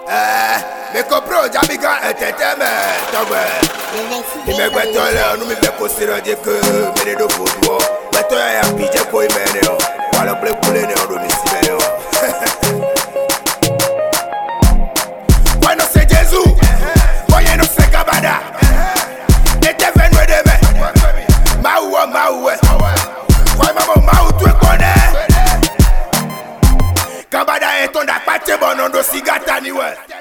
Me compro Jabiga entertainment. Me gbetole nu mi be ko sira je ke me do football. Beto ya pije ko imene o. Wala play kule ne o do ni sibe o. Bueno se Jesus. Boye no se kabada. Ete venwe de me. Mauwe. Kwa mama mau tu ekone. Kabada etonda pate bonondo sigata niwe.